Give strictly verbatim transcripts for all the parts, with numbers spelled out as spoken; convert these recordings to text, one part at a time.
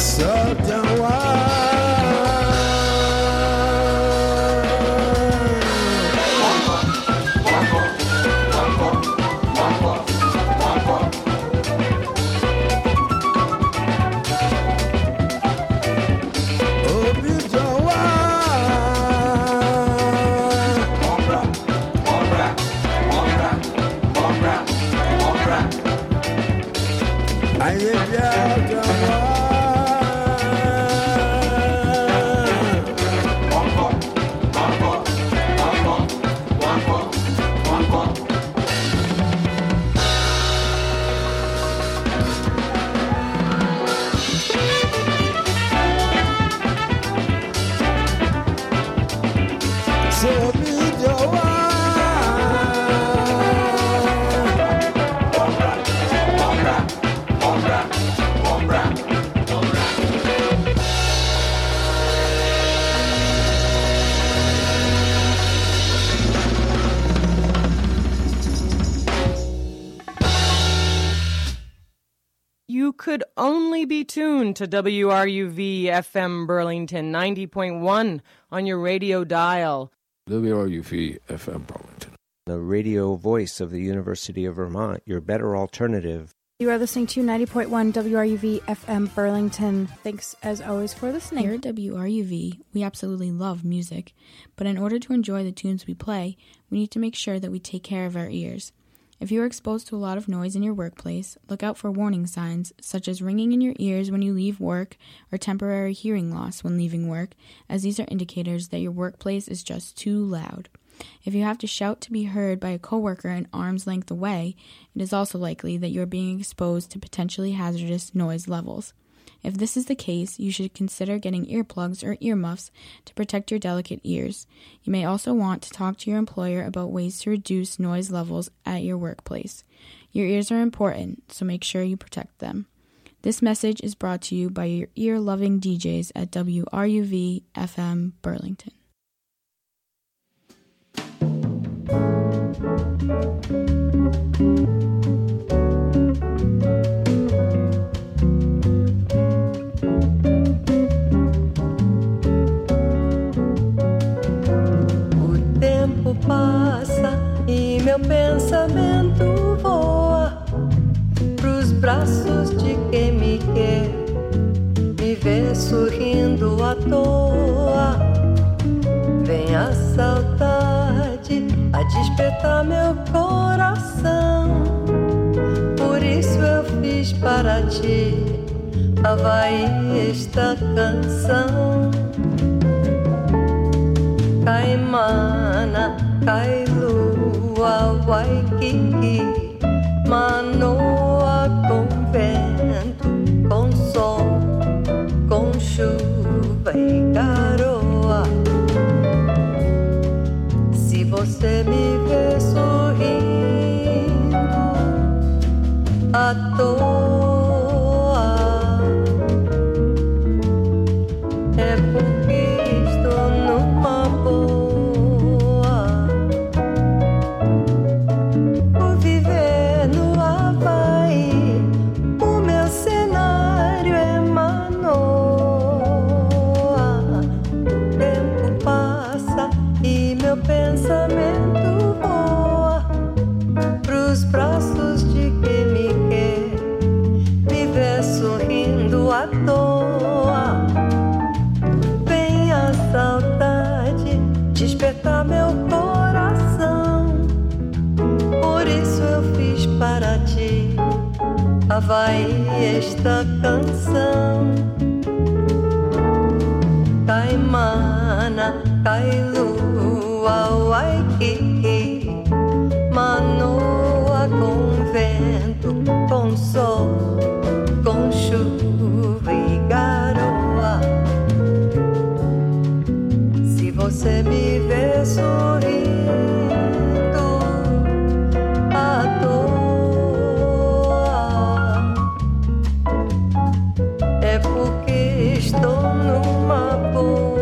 Could only be tuned to W R U V F M Burlington ninety point one on your radio dial. W R U V F M Burlington. The radio voice of the University of Vermont, your better alternative. You are listening to ninety point one W R U V F M Burlington. Thanks as always for listening. Here at W R U V, we absolutely love music, but in order to enjoy the tunes we play, we need to make sure that we take care of our ears. If you are exposed to a lot of noise in your workplace, look out for warning signs, such as ringing in your ears when you leave work or temporary hearing loss when leaving work, as these are indicators that your workplace is just too loud. If you have to shout to be heard by a coworker an arm's length away, it is also likely that you are being exposed to potentially hazardous noise levels. If this is the case, you should consider getting earplugs or earmuffs to protect your delicate ears. You may also want to talk to your employer about ways to reduce noise levels at your workplace. Your ears are important, so make sure you protect them. This message is brought to you by your ear-loving D Js at W R U V F M Burlington. Passa e meu pensamento voa pros braços de quem me quer, me vê sorrindo à toa. Vem a saudade a despertar meu coração, por isso eu fiz para ti, Havaí, esta canção. Caimana, Kailua, Waikiki, Manoa, com vento, com sol, com chuva e garoa. Se você me vê sorrindo à toa, é porque estou numa boa. Pensamento voa pros braços de quem me quer, me vê sorrindo à toa. Vem a saudade despertar meu coração, por isso eu fiz para ti, Havaí, esta canção. Caimana, Kailua, Waikiki, Manoa, com vento, com sol, com chuva e garoa. Se você me vê sorrindo à toa, é porque estou numa boa.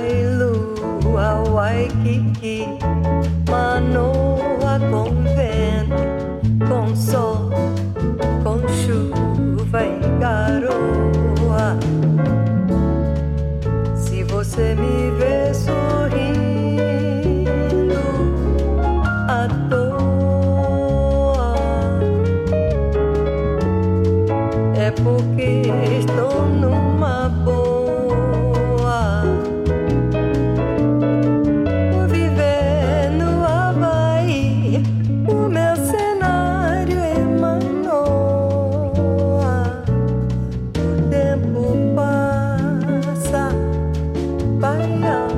Ai lua, Waikiki, Manoa com vento, com sol, com chuva e garoa. Se você me vê sorrindo à toa, é porque estou numa boa. Viver no Havaí, o meu cenário é Manoa. O tempo passa, vai ao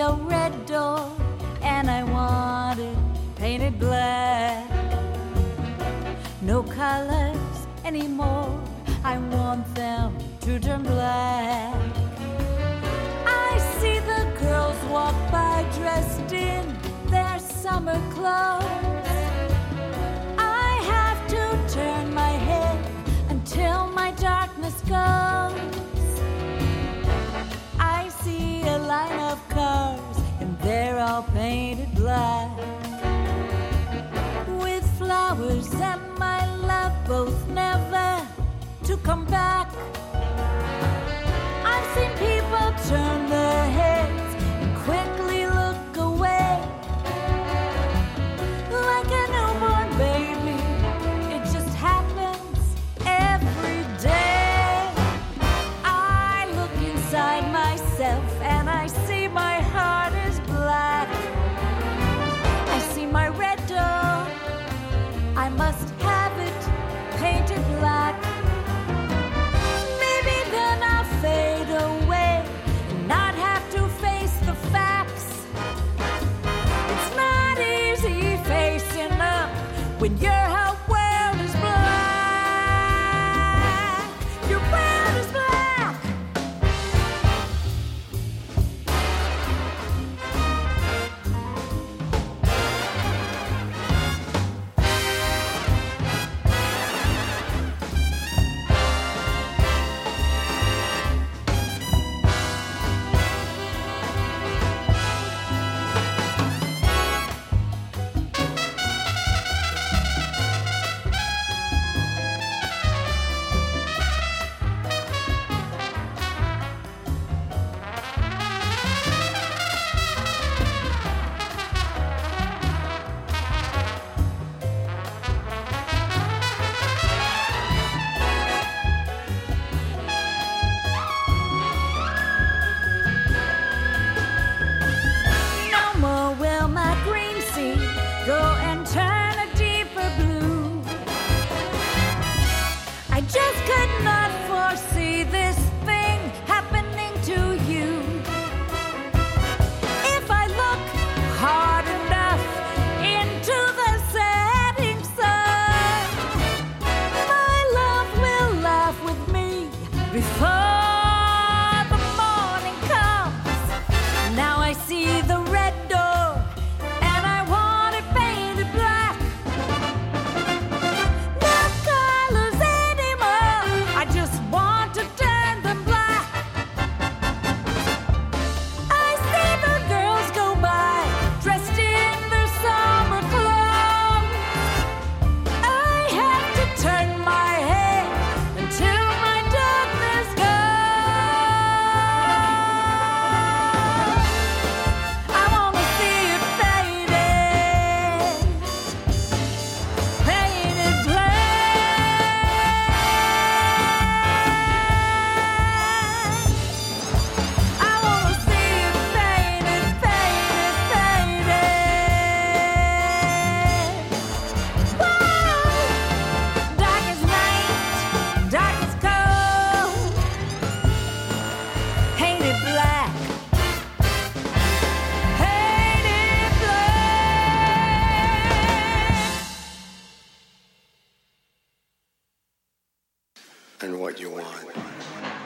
a red door, and I want it painted black. No colors anymore, I want them to turn black. I see the girls walk by dressed in their summer clothes. I have to turn my head until my darkness goes. I see a line of cars and they're all painted black, with flowers and my love both never to come back. I've seen people turn their heads and quickly look away, like a newborn baby. It just happens every day. I look inside myself and I see my heart is black. I see my red door, I must have it painted black. Maybe then I'll fade away and not have to face the facts. It's not easy facing up when your whole world is black. Your world is black. No more will my green sea go and turn a deeper blue. I just could not foresee this thing happening to you. If I look hard enough into the setting sun, my love will laugh with me before the morning comes. Now I see the red door, and I want it painted black. No colors anymore, I just want to turn them black. I see the girls go by, dressed in their summer clothes. I have to turn my head until my darkness goes. I wanna see it faded, painted black. I wanna see it faded, faded, faded. Whoa! Dark as night, dark as cold, painted black, painted black. And what you want.